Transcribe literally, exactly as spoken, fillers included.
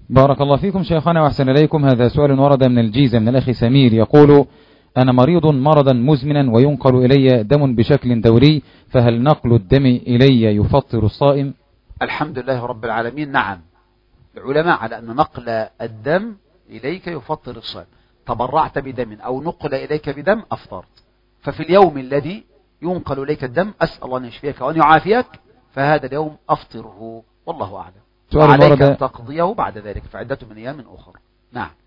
بارك الله فيكم شيخنا وأحسن إليكم. هذا سؤال ورد من الجيزة من الأخ سمير يقول: أنا مريض مرضا مزمنا وينقل إلي دم بشكل دوري، فهل نقل الدم إلي يفطر الصائم؟ الحمد لله رب العالمين. نعم، العلماء على أن نقل الدم إليك يفطر الصائم. تبرعت بدم أو نقل إليك بدم أفطرت. ففي اليوم الذي ينقل إليك الدم أسأل الله أن يشفيك وأن يعافيك، فهذا اليوم أفطره والله أعلم. وعليك أن تقضيه بعد ذلك فعدة من أيام أخرى. نعم.